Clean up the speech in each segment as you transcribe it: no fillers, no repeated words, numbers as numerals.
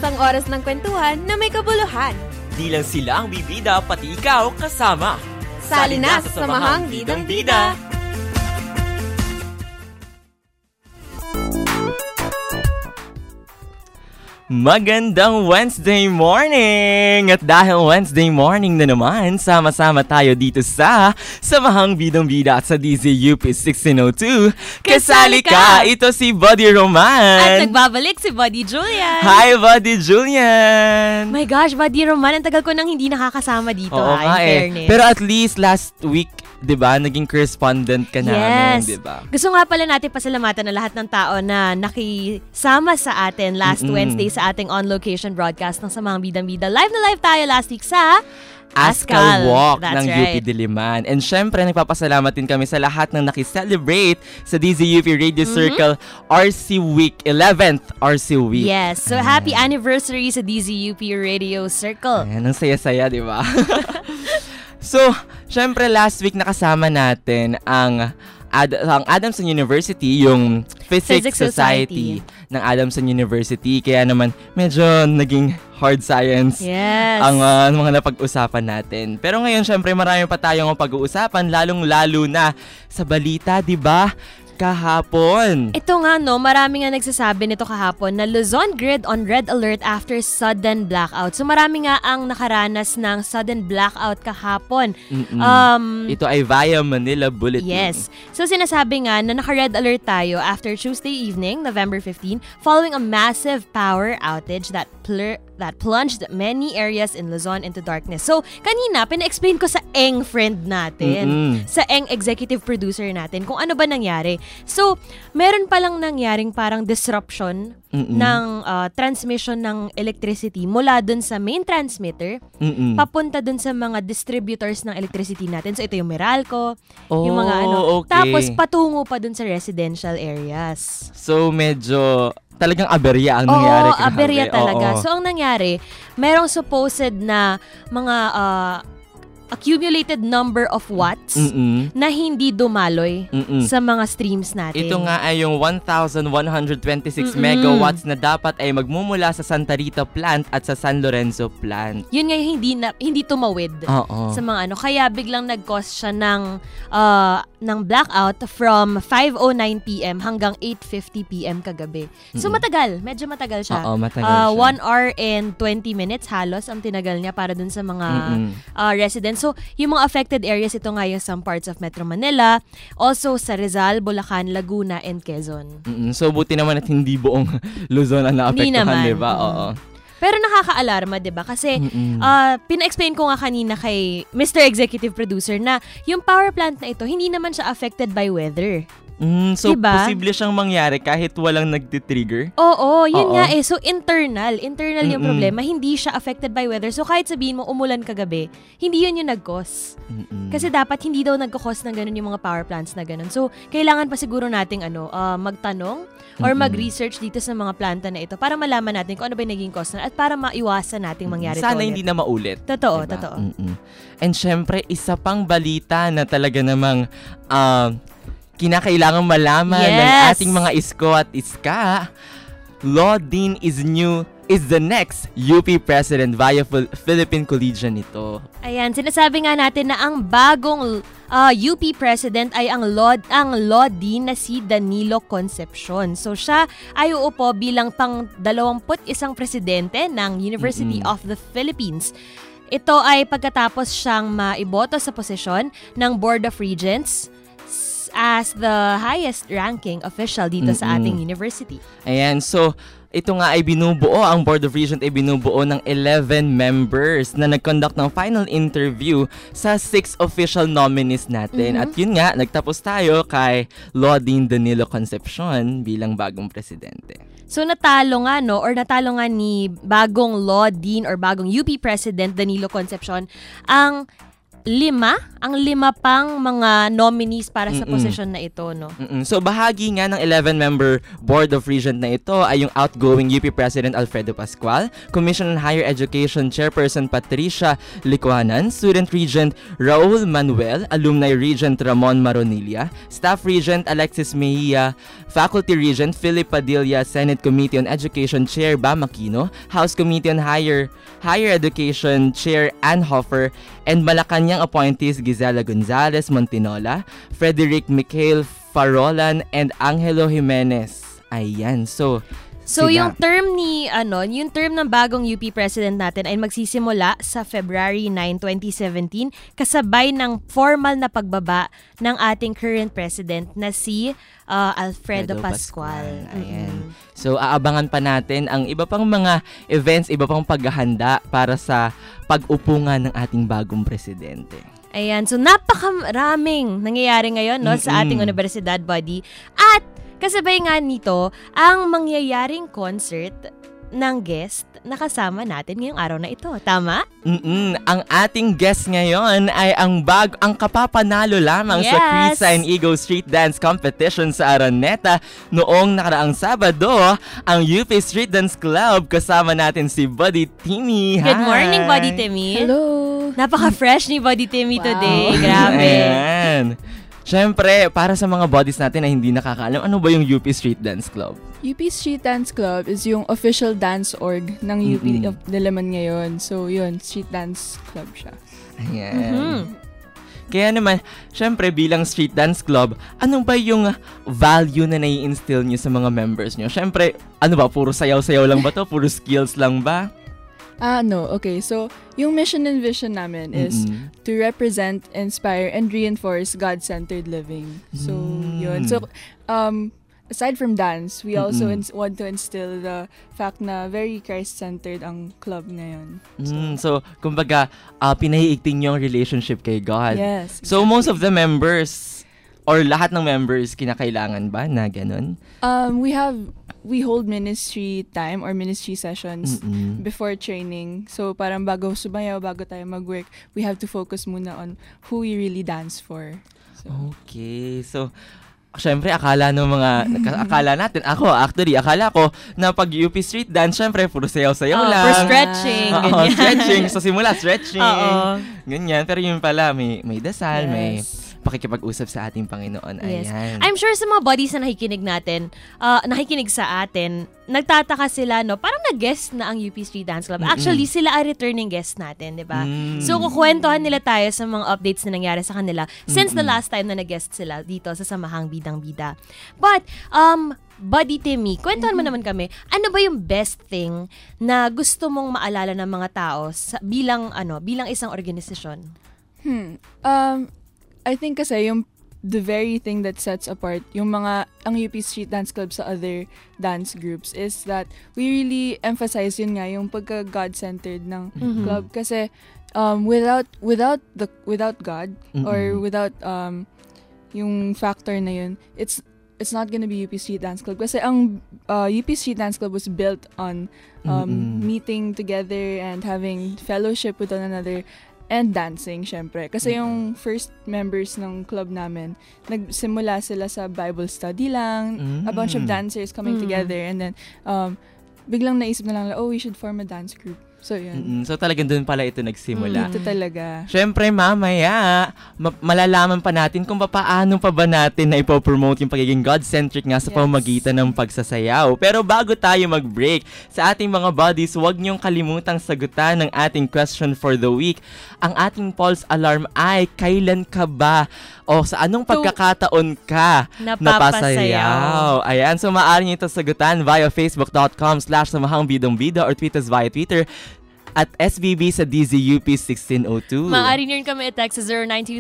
Tamang oras ng kwentuhan na may kabuluhan. Di lang sila ang bibida, pati ikaw kasama. Sali na sa Samahang Bidang Bida. Magandang Wednesday morning! At dahil Wednesday morning na naman, sama-sama tayo dito sa Samahang Bidang Bida at sa DZUP 1602. Kasali ka! Ito si Buddy Roman! At nagbabalik si Buddy Julian! Hi, Buddy Julian! My gosh, Buddy Roman, ang tagal ko nang hindi nakakasama dito. Oo nga eh. Pero at least last week, diba, naging correspondent ka namin, diba? Gusto nga pala natin pasalamatan na lahat ng tao na nakisama sa atin last Wednesday sa ating on-location broadcast ng Samahang Bidang Bida. Live na live tayo last week sa Askal Walk ng right. UP Diliman. And syempre, nagpapasalamat din kami sa lahat ng nakiselebrate sa DZUP Radio Circle RC Week, 11th RC Week. Yes, so happy anniversary sa DZUP Radio Circle. Ayan, ang saya-saya, di ba? So, syempre last week nakasama natin ang Adamson University, yung Physics Society ng Adamson University. Kaya naman medyo naging hard science ang mga napag-usapan natin. Pero ngayon, syempre marami pa tayong pag-uusapan, lalong-lalo na sa balita, di ba? Kahapon. Ito nga no, marami nga nagsasabi nito kahapon na Luzon Grid on red alert after sudden blackout. So marami nga ang nakaranas ng sudden blackout kahapon. Ito ay via Manila Bulletin. Yes. So sinasabi nga na naka-red alert tayo after Tuesday evening, November 15, following a massive power outage that plunged many areas in Luzon into darkness. So kanina, pina-explain ko sa Eng friend natin, sa Eng executive producer natin, kung ano ba nangyari. So, meron palang nangyaring parang disruption ng transmission ng electricity mula dun sa main transmitter papunta dun sa mga distributors ng electricity natin. So, ito yung Meralco, yung mga okay. Tapos, patungo pa dun sa residential areas. So, medyo talagang aberya ang nangyari. Oo, aberya talaga. So, ang nangyari, merong supposed na mga accumulated number of watts na hindi dumaloy sa mga streams natin. Ito nga ay yung 1,126 megawatts na dapat ay magmumula sa Santa Rita plant at sa San Lorenzo plant. Yun nga yung hindi tumawid sa mga Kaya biglang nag-cause siya ng blackout from 5:09 PM hanggang 8:50 PM kagabi. So matagal, medyo matagal siya. Oo, matagal siya. 1 hour and 20 minutes halos ang tinagal niya para dun sa mga residents. So, yung mga affected areas, ito nga yung some parts of Metro Manila, also sa Rizal, Bulacan, Laguna, and Quezon. So, buti naman at hindi buong Luzon ang naapektuhan, di ba? Oo. Pero nakaka-alarma, di ba? Kasi pina-explain ko nga kanina kay Mr. Executive Producer na yung power plant na ito, hindi naman siya affected by weather. So, diba? Posible siyang mangyari kahit walang nagtitrigger? Oo, yun nga eh. So, internal yung problema. Hindi siya affected by weather. So, kahit sabihin mo umulan kagabi, hindi yun yung nag-cause. Kasi dapat hindi daw nag-cause ng ganun yung mga power plants na ganun. So, kailangan pa siguro nating magtanong or mag-research dito sa mga planta na ito para malaman natin kung ano ba yung naging cause na at para maiwasan nating mangyari Sana ulit. Hindi na maulit. Totoo, diba? totoo. And syempre, isa pang balita na talaga namang kinakailangan malaman ng ating mga isko at iska. Law Dean is the next UP President via Philippine Collegian nito. Ayan, sinasabi nga natin na ang bagong UP President ay ang Law Dean na si Danilo Concepcion. So siya ay uupo bilang pang-21 presidente ng University of the Philippines. Ito ay pagkatapos siyang maiboto sa posisyon ng Board of Regents as the highest ranking official dito sa ating university. Ayan, so ito nga ay ang Board of Regents ay binubuo ng 11 members na nag-conduct ng final interview sa 6 official nominees natin. At yun nga, nagtapos tayo kay Law Dean Danilo Concepcion bilang bagong presidente. So natalo nga ni bagong Law Dean or bagong UP President Danilo Concepcion ang ang lima pang mga nominees para sa posisyon na ito, no? So bahagi nga ng 11-member Board of Regent na ito ay yung outgoing UP President Alfredo Pascual, Commission on Higher Education Chairperson Patricia Licuanan, Student Regent Raul Manuel, Alumni Regent Ramon Maronilla, Staff Regent Alexis Mejia, Faculty Regent Philip Padilla, Senate Committee on Education Chair Bam Aquino, House Committee on Higher Education Chair Ann Hoffer, and Malacanang appointees Gisela Gonzalez Montinola, Frederick Mikhail Farolan, and Angelo Jimenez. Ayan, so yung term yung term ng bagong UP President natin ay magsisimula sa February 9, 2017 kasabay ng formal na pagbaba ng ating current President na si Alfredo Pascual. Ayan. So aabangan pa natin ang iba pang mga events, iba pang paghahanda para sa pag-upo nga ng ating bagong Presidente. Ayan, so napakaraming nangyayari ngayon sa ating universidad, buddy. At kasabay nga nito, ang mangyayaring concert ng guest na kasama natin ngayong araw na ito. Tama? Ang ating guest ngayon ay ang kapapanalo lamang sa Krisa and Ego Street Dance Competition sa Araneta noong nakaraang Sabado, ang UP Street Dance Club. Kasama natin si Buddy Timmy. Good morning, Buddy Timmy. Hello. Napaka-fresh ni Buddy Timmy today. Grabe. Ayan. Siyempre, para sa mga bodies natin na hindi nakakaalam, ano ba yung UP Street Dance Club? UP Street Dance Club is yung official dance org ng UP of Diliman ngayon. So, yun, Street Dance Club siya. Ayan. Kaya naman, syempre bilang Street Dance Club, anong ba yung value na nai-instill nyo sa mga members nyo? Syempre, ano ba, puro sayaw-sayaw lang ba to? Puro skills lang ba? No. Okay. So, yung mission and vision namin is to represent, inspire, and reinforce God-centered living. So, yun. So, aside from dance, we also want to instill the fact na very Christ-centered ang club ngayon. So, kumbaga, pinahiigting yung relationship kay God. Yes. So, most of the members, or lahat ng members, kinakailangan ba na ganun? We hold ministry time or ministry sessions before training. So, parang bago sumayaw, bago tayo mag-work, we have to focus muna on who we really dance for. So. Okay. So, syempre, akala ko na pag UP Street Dance, syempre, puro sayaw-sayaw lang. For stretching. Stretching. So, simula, stretching. Ganyan. Pero yun pala, may dasal, may pakikipag-usap sa ating Panginoon. Yes. Ayan. I'm sure sa mga bodies na nakikinig sa atin, nagtataka sila, no? Parang nag-guest na ang UP Street Dance Club. Actually, sila ang returning guest natin, di ba? So, kukwentuhan nila tayo sa mga updates na nangyari sa kanila since the last time na nag-guest sila dito sa Samahang Bidang-Bida. But, Buddy Timmy, kwentuhan mo naman kami, ano ba yung best thing na gusto mong maalala ng mga tao bilang isang organisasyon? I think kasi the very thing that sets apart ang UP Street Dance Club sa other dance groups is that we really emphasize yun nga yung pagka God-centered ng club kasi without God or without yung factor na yun, it's not gonna be UP Street Dance Club kasi ang UP Street Dance Club was built on meeting together and having fellowship with one another and dancing, syempre. Kasi yung first members ng club namin, nagsimula sila sa Bible study lang, a bunch of dancers coming together, and then biglang naisip na lang, we should form a dance group. So, yun. So, talagang doon pala ito nagsimula. Ito talaga. Siyempre, mamaya, malalaman pa natin kung paano pa ba natin na ipopromote yung pagiging God-centric nga sa pamamagitan ng pagsasayaw. Pero bago tayo mag-break, sa ating mga buddies, huwag niyong kalimutang sagutan ng ating question for the week. Ang ating pulse alarm ay, kailan ka ba o sa anong pagkakataon ka napasayaw? Ayan, so maaari niyo ito sagutan via facebook.com/samahangbidongbida or tweet us via Twitter at SBB sa DZUP1602. Maaari niyo rin kami i-text sa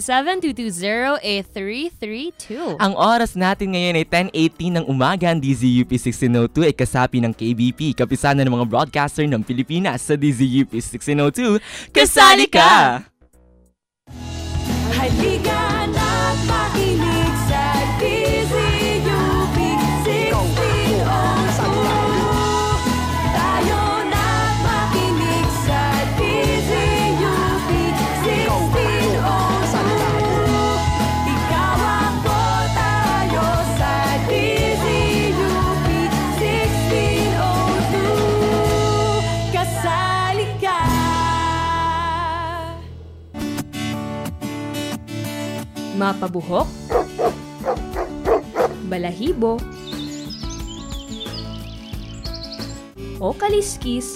0927-220-8332. Ang oras natin ngayon ay 10:18 ng umaga. Ang DZUP1602 ay kasapi ng KBP, kapisanan ng mga broadcaster ng Pilipinas. Sa DZUP1602, kasali ka! Halika na't makinig sa DZUP 1602. Tayo na't makinig sa DZUP 1602. mapabuhok, balahibo, o kaliskis.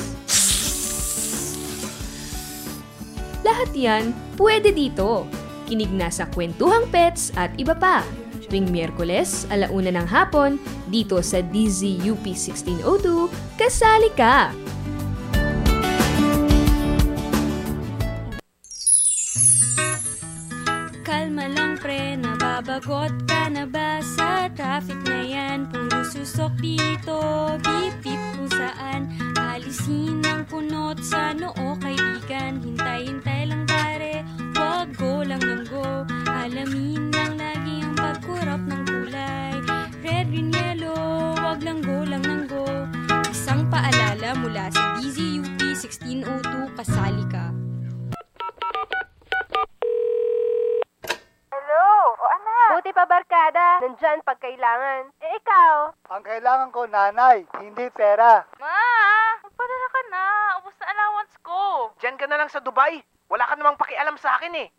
Lahat yan pwede dito. Kinig na sa Kwentuhang Pets at iba pa. Tuwing Miyerkules, 1:00 ng hapon, dito sa DZUP 1602, kasali ka! Kalma lang pre, nababagot ka na ba sa traffic na yan? Puro susok dito, beep beep kung saan. Alisin ang kunot sa noo kaibigan. Hintay-hintay lang pare, wag go lang ng go. Alamin lang lagi ang pagkurap ng kulay. Red, green, yellow, wag lang go lang ng go. Isang paalala mula sa DZUP 1602, kasali ka. Buti pa barkada, nandyan pag kailangan. Eh ikaw? Ang kailangan ko, nanay, hindi pera. Ma, magpadala ka na. Ubus na allowance ko. Diyan ka na lang sa Dubai. Wala ka namang pakialam sa akin eh.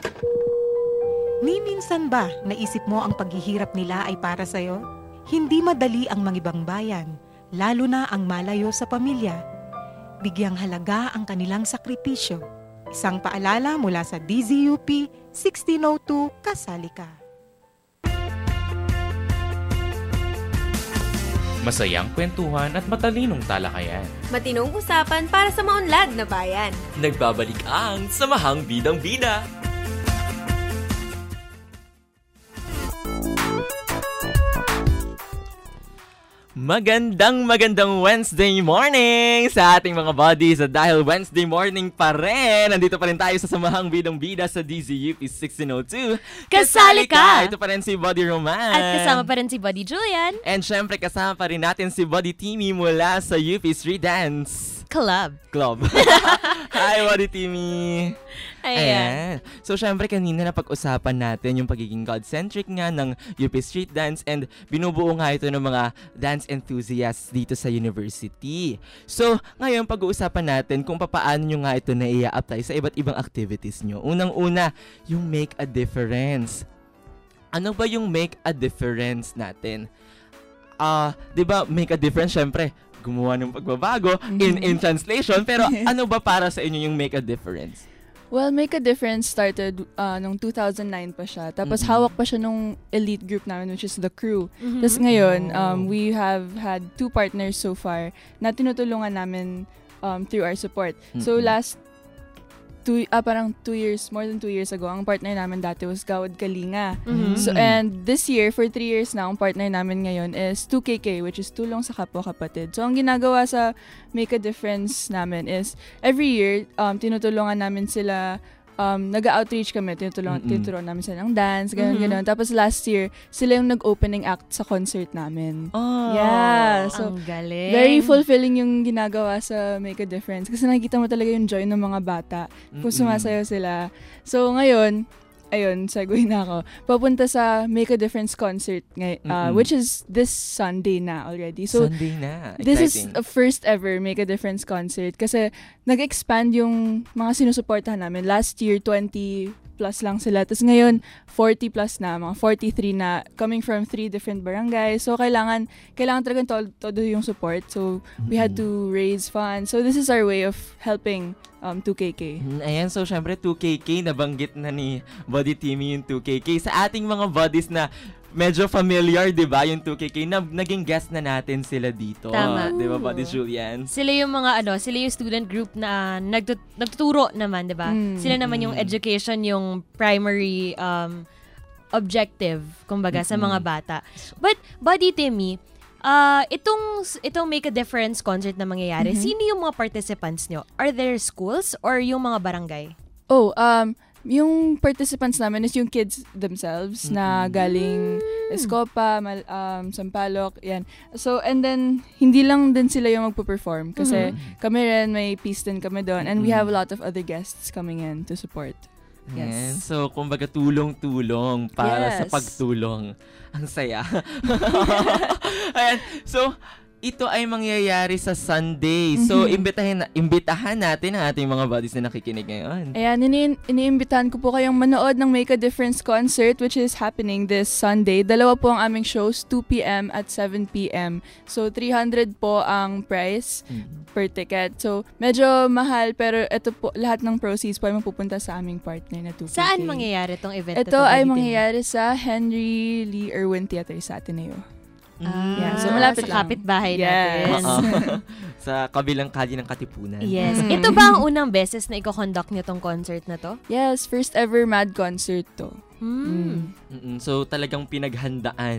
Ni minsan ba naisip mo ang paghihirap nila ay para sa'yo? Hindi madali ang mangibang bayan, lalo na ang malayo sa pamilya. Bigyang halaga ang kanilang sakripisyo. Isang paalala mula sa DZUP 1602, kasali ka. Masayang kwentuhan at matalinong talakayan. Matinong usapan para sa maunlad na bayan. Nagbabalik ang Samahang Bidang Bida. Magandang Wednesday morning sa ating mga buddies. At dahil Wednesday morning pa rin, nandito pa rin tayo sa Samahang Bidang Bida sa DZUP 1602. Kasali ka! Ito pa rin si Buddy Roman. At kasama pa rin si Buddy Julian. And syempre kasama pa rin natin si Buddy Timmy mula sa UP Street Dance Club. Hi, Buddy Timmy! Ayan. So, syempre, kanina na pag-usapan natin yung pagiging God-centric nga ng UP Street Dance and binubuo nga ito ng mga dance enthusiasts dito sa university. So, ngayon, pag-uusapan natin kung paano nyo nga ito na-i-apply sa iba't ibang activities nyo. Unang-una, yung make a difference. Ano ba yung make a difference natin? Diba, make a difference, syempre, gumawa ng pagbabago in translation. Pero ano ba para sa inyo yung make a difference? Well, Make a Difference started nung 2009 pa siya. Tapos hawak pa siya nung elite group namin, which is The Crew. Tapos ngayon, we have had 2 partners so far na tinutulungan namin through our support. So parang 2 years, more than 2 years ago, ang partner namin dati was Gawad Kalinga. So, and this year, for 3 years na, ang partner namin ngayon is 2KK, which is Tulong sa Kapwa Kapatid. So, ang ginagawa sa Make a Difference namin is, every year, tinutulungan namin sila, nag-outreach kami, tinuturuan namin sila ng dance, gano'n. Tapos last year, sila yung nag-opening act sa concert namin. Yeah. So, ang galing. very fulfilling yung ginagawa sa Make a Difference. Kasi nakikita mo talaga yung joy ng mga bata kung sumasayaw sila. So, ngayon, ayun, segue na ako. Papunta sa Make a Difference concert, which is this Sunday na already. So, Sunday na. this is Exciting. a first ever Make a Difference concert kasi nag-expand yung mga sinusuportahan namin. Last year, 20 plus lang sila. Tapos ngayon, 40 plus na, mga 43 na, coming from 3 different barangays. So, kailangan talagang todo yung support. So, we had to raise funds. So, this is our way of helping 2KK. Ayan, so syempre 2KK, nabanggit na ni Buddy Timmy yung 2KK. Sa ating mga buddies na medyo familiar, di ba, yung 2KK, naging guest na natin sila dito. Tama. Di ba, Buddy Julian? Sila yung mga sila yung student group na nagtuturo naman, di ba? Sila naman yung education, yung primary objective, kumbaga, sa mga bata. But, Buddy Timmy, itong Make a Difference concert na mangyayari, sino yung mga participants nyo? Are there schools or yung mga barangay? Yung participants namin is yung kids themselves na galing Escopa, Sampaloc, yan. So, and then, hindi lang din sila yung magpo-perform kasi kami rin, may piece din kami doon, and we have a lot of other guests coming in to support. Yes. Yes. So, kumbaga tulong-tulong para sa Yes. pagtulong. Ang saya. Ayan. So, ito ay mangyayari sa Sunday. So, imbitahan natin ang ating mga buddies na nakikinig ngayon. Ayan, iniimbitahan ko po kayong manood ng Make a Difference concert which is happening this Sunday. Dalawa po ang aming shows, 2 p.m. at 7 p.m. So, 300 po ang price per ticket. So, medyo mahal pero ito po, lahat ng proceeds po ay mapupunta sa aming partner na 2PK. Saan mangyayari itong event? Ito ay mangyayari sa Henry Lee Irwin Theater sa Ateneo. Yeah, so malapit sa kapitbahay natin. Sa kabilang kalye ng Katipunan. Yes. Ito ba ang unang beses na i-conduct niyo tong concert na to? Yes, first ever Mad concert to. So talagang pinaghandaan.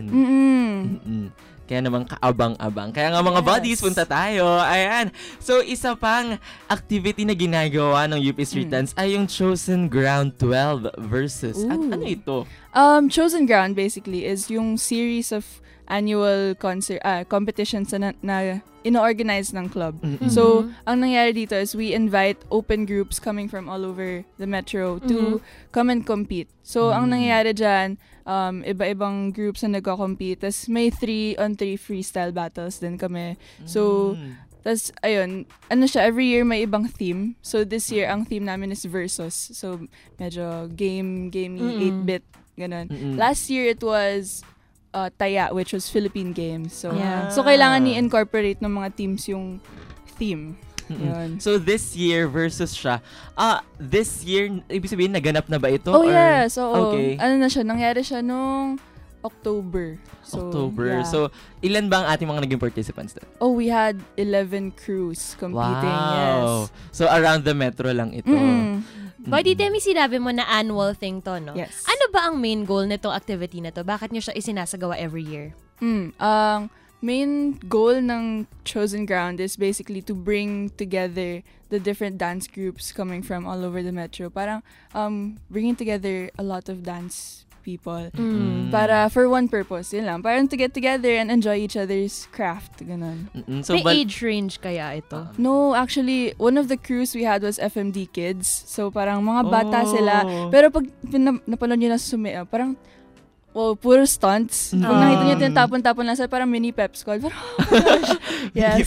Kaya naman kaabang-abang. Kaya nga mga buddies, punta tayo. Ayan. So isa pang activity na ginagawa ng UP Street Dance ay yung Chosen Ground 12 versus. At ano ito? Chosen Ground basically is yung series of annual competitions na ino-organize ng club. So, ang nangyari dito is we invite open groups coming from all over the metro to come and compete. So, ang nangyayari dyan, iba-ibang groups na nagko-compete. Tapos may 3-on-3 freestyle battles din kami. So, tas ayun, every year may ibang theme. So, this year, ang theme namin is Versus. So, medyo gamey, 8-bit, ganun. Last year, it was Taya, which was Philippine Games. So, so kailangan ni-incorporate ng mga teams yung theme. So, this year versus siya. This year, ibig sabihin, naganap na ba ito? Yes. Okay. Ano na siya? Nangyari siya nung October. So, October. So, ilan ba ang ating mga naging participants doon? We had 11 crews competing. Wow. Yes. So, around the metro lang ito. Buddy Demi, sinabi mo na annual thing to, no? Yes. Ano ba ang main goal nitong activity na to? Bakit nyo siya isinasagawa every year? Ang main goal ng Chosen Ground is basically to bring together the different dance groups coming from all over the metro. Parang bringing together a lot of dance people para for one purpose, yun lang. Parang to get together and enjoy each other's craft, ganun. So, may age range kaya ito? No, actually, one of the crews we had was FMD Kids. So, parang mga bata sila. Pero pag napanood nyo na parang puro stunts. Pag nakita nyo tinatapon-tapon lang sila, parang mini pep squad. Parang, yes.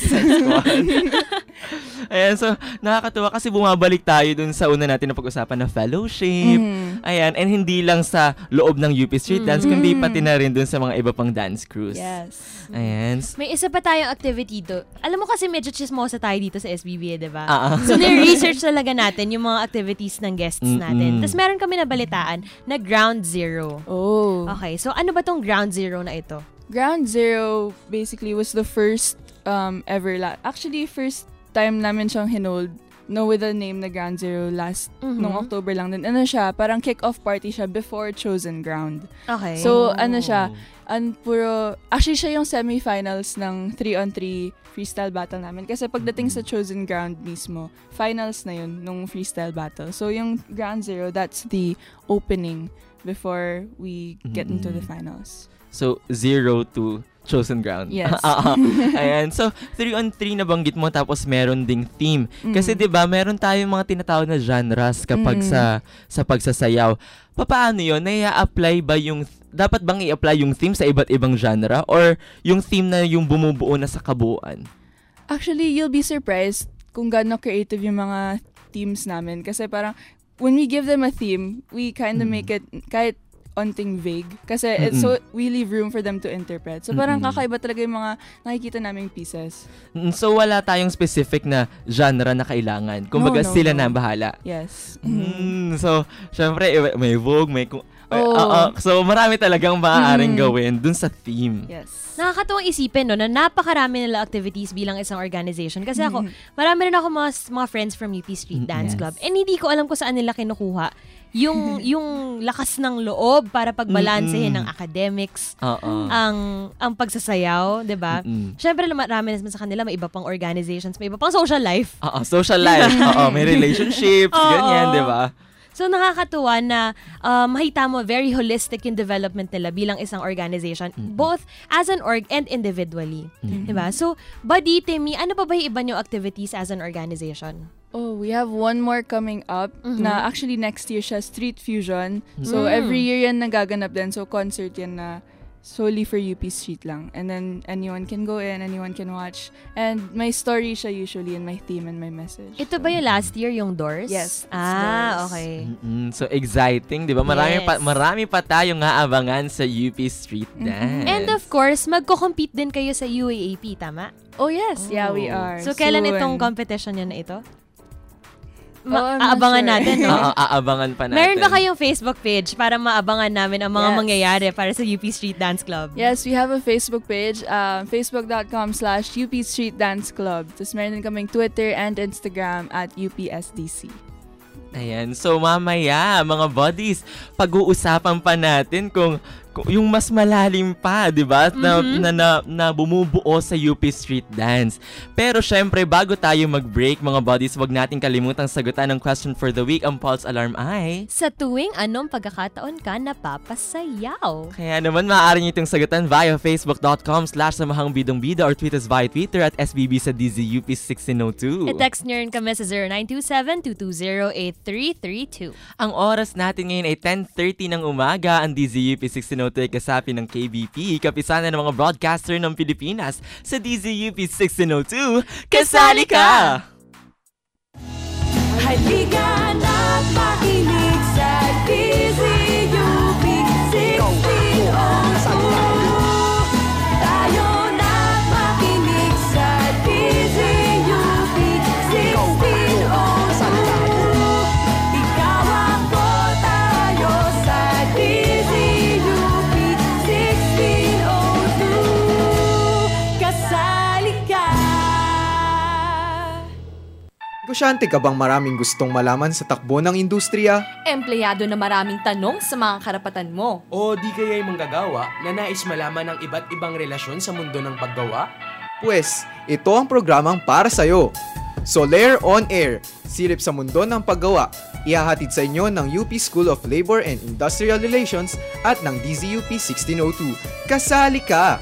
Ayan, so nakakatuwa kasi bumabalik tayo dun sa una natin na pag-usapan na fellowship. Ayan, and hindi lang sa loob ng UP Street Dance, kundi pati na rin dun sa mga iba pang dance crews. Yes. Ayan. May isa pa tayong activity do. Alam mo kasi medyo chismosa tayo dito sa SBBA, diba? So, ni-research talaga natin yung mga activities ng guests natin. Tapos meron kami nabalitaan na Ground Zero. Okay, so ano ba tong Ground Zero na ito? Ground Zero basically was the first ever actually first time namin siyang hinold with the name na Ground Zero nung October lang din. Ano siya, parang kick-off party siya before Chosen Ground. Okay. So, ano siya, actually siya yung semi-finals ng 3-on-3 freestyle battle namin. Kasi pagdating sa Chosen Ground mismo, finals na yun nung freestyle battle. So, yung Ground Zero, that's the opening before we get into the finals. So, 0 to Chosen Ground. Yes. Ayan. So, 3-on-3 nabanggit mo tapos meron ding theme. Kasi 'di ba, meron tayong mga tinatawag na genres kapag sa pagsasayaw. Paano 'yon? Nai-apply ba yung dapat bang i-apply yung theme sa iba't ibang genre or yung theme na yung bumubuo na sa kabuuan? Actually, you'll be surprised kung gaano creative yung mga teams namin kasi parang when we give them a theme, we kind of make it kahit onting vague. Kasi so we leave room for them to interpret. So parang kakaiba talaga yung mga nakikita naming pieces. So wala tayong specific na genre na kailangan. Kumbaga sila na bahala. Yes. So, syempre may Vogue, may so marami talagang maaaring gawin dun sa theme. Yes. Nakakatuwang isipin na napakarami nila activities bilang isang organization. Kasi ako, marami rin ako mga friends from UP Street Dance Club. And hindi ko alam kung saan nila kinukuha yung lakas ng loob para pagbalansehin ng academics, ang pagsasayaw, 'di ba? Syempre marami naman sa kanila may iba pang organizations, may iba pang social life. Social life. May relationships, ganyan, 'di ba? So nakakatuwa na makita mo very holistic yung development nila bilang isang organization, both as an org and individually. Diba? So, Buddy, Timmy, ano pa ba yung iba nyo activities as an organization? We have one more coming up na actually next year siya, Street Fusion. So, every year yan nagaganap din. So, concert yan na solely for UP Street lang. And then anyone can go in, anyone can watch. And my story siya usually and my theme and my message. Ito ba yung last year, yung Doors? Yes. Ah, okay. So exciting, di ba? Marami pa tayong aabangan sa UP Street Dance. And of course, magko-compete din kayo sa UAAP, tama? Oh, yes. Yeah, we are. So, kailan itong competition nyo na ito? Aabangan natin, no? Aabangan pa natin. Meron ba kayong Facebook page para maabangan namin ang mga mangyayari para sa UP Street Dance Club? Yes, we have a Facebook page, facebook.com/UP Street Dance Club. Tapos meron din kaming Twitter and Instagram at UPSDC. Ayan. So, mamaya, mga buddies, pag-uusapan pa natin kung yung mas malalim pa, di ba? Na bumubuo sa UP Street Dance. Pero syempre, bago tayo mag-break, mga buddies, wag nating kalimutang sagutan ng question for the week. Ang Pulse Alarm ay... Sa tuwing anong pagkakataon ka napapasayaw? Kaya naman, maaari niyo itong sagutan via facebook.com/samahangbidongbida or tweet us via Twitter at SBB sa DZUP1602. I-text nyo rin kami sa 0927-220-8332. Ang oras natin ngayon ay 10:30 ng umaga. Ang DZUP1602 ay kasapi ng KBP, kapisanan ng mga broadcaster ng Pilipinas sa DZUP1602. Kasali ka! Halika na't makinig sa DZUP1602. Tayo na't makinig sa DZUP1602. Ikaw ako, tayo sa DZUP1602. Kasali ka! Negosyante ka bang maraming gustong malaman sa takbo ng industriya? Empleyado na maraming tanong sa mga karapatan mo? O di kaya'y manggagawa na nais malaman ang iba't ibang relasyon sa mundo ng paggawa? Pues, ito ang programang para sa'yo. Soler On Air, silip sa mundo ng paggawa. Ihahatid sa inyo ng UP School of Labor and Industrial Relations at ng DZUP 1602. Kasali ka!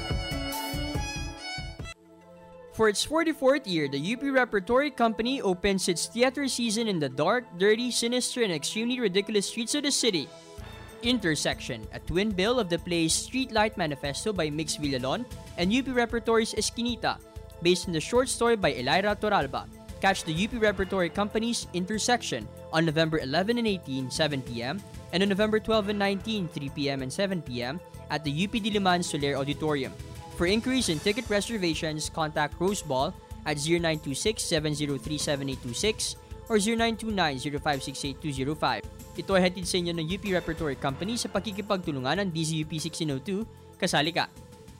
For its 44th year, the UP Repertory Company opens its theater season in the dark, dirty, sinister, and extremely ridiculous streets of the city. Intersection, a twin bill of the plays Streetlight Manifesto by Mix Villalon and UP Repertory's Esquinita, based on the short story by Elira Toralba. Catch the UP Repertory Company's Intersection on November 11 and 18, 7 p.m. and on November 12 and 19, 3 p.m. and 7 p.m. at the UP Diliman Soler Auditorium. For inquiries and ticket reservations, contact Rose Ball at 0926-703-7826 or 0929-0568-205. Ito ay hatid sa inyo ng UP Repertory Company sa pakikipagtulungan ng DZUP 1602. Kasali ka!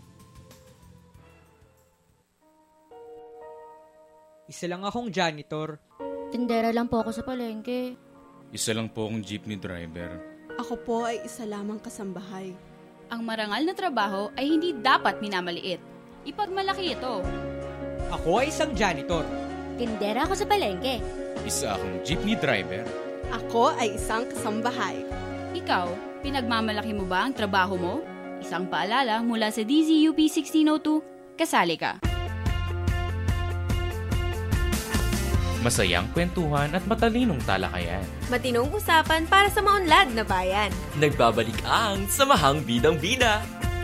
Isa lang akong janitor. Tindera lang po ako sa palengke. Isa lang po akong jeepney driver. Ako po ay isa lamang kasambahay. Ang marangal na trabaho ay hindi dapat minamaliit. Ipagmalaki ito. Ako ay isang janitor. Tindera ako sa palengke. Isa akong jeepney driver. Ako ay isang kasambahay. Ikaw, pinagmamalaki mo ba ang trabaho mo? Isang paalala mula sa DZUP 1602. Kasali ka. Masayang kwentuhan at matalinong talakayan. Matinong usapan para sa maunlad na bayan. Nagbabalik ang Samahang Bidang Bida.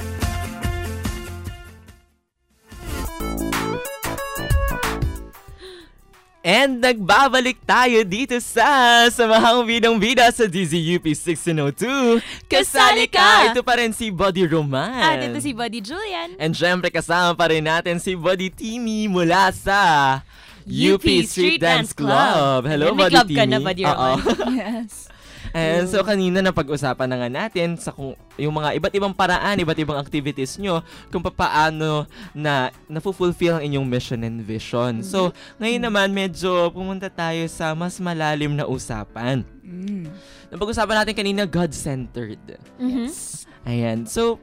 And nagbabalik tayo dito sa Samahang Bidang Bida sa DZUP 1602. Kasali ka! Ito pa rin si Buddy Roman. At ito si Buddy Julian. And syempre kasama pa rin natin si Buddy Timmy mula sa UP Street Dance Club. Hello, May Buddy club Timmy. ka na, Buddy Roman. Yes. And so kanina napag-usapan na nga natin sa yung mga iba't ibang paraan, iba't ibang activities nyo kung paano na na-fulfill ang inyong mission and vision. So ngayon naman medyo pumunta tayo sa mas malalim na usapan. Napag-usapan natin kanina God-centered. Yes. Ayan. So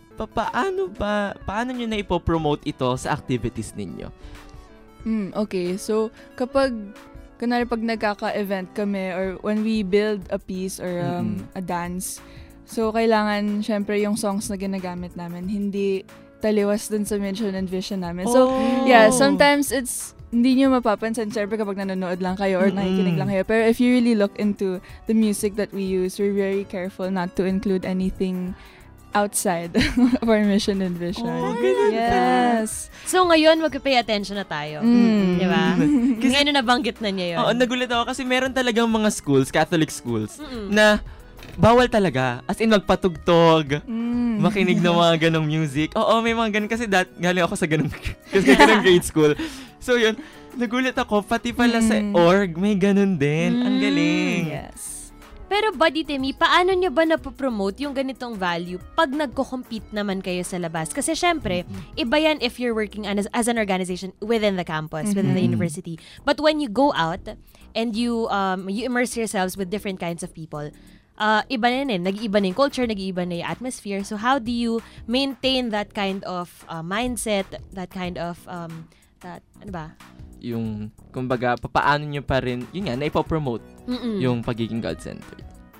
paano nyo na ipopromote ito sa activities ninyo? Okay, so kapag pag nagkaka-event kami or when we build a piece or a dance, so kailangan syempre yung songs na ginagamit namin hindi taliwas dun sa mission and vision namin. So yeah, sometimes it's hindi nyo mapapansin syempre kapag nanonood lang kayo or nakikinig lang kayo. Pero if you really look into the music that we use, we're very careful not to include anything outside of our mission and vision. Oh, ganun yes. So ngayon, mag-pay attention na tayo. Di ba? Ngayon na nabanggit na niya yun. Oo, nagulat ako kasi meron talagang mga schools, Catholic schools, na bawal talaga. As in, magpatugtog, makinig ng mga ganong music. Oo, may mga ganon kasi galing ako sa ganong grade school. So yun, nagulat ako, pati pala sa org, may ganon din. Ang galing. Yes. Pero Buddy Timmy, paano nyo ba napopromote yung ganitong value pag nagko-compete naman kayo sa labas? Kasi syempre, iba yan if you're working as an organization within the campus, within the university. But when you go out and you immerse yourselves with different kinds of people, iba na yun, nag-iiba na yung culture, nag-iiba na yung atmosphere. So how do you maintain that kind of mindset, that kind of, ano ba? Yung, kumbaga, paano nyo pa rin, yun nga, na-ipopromote yung pagiging God-centered.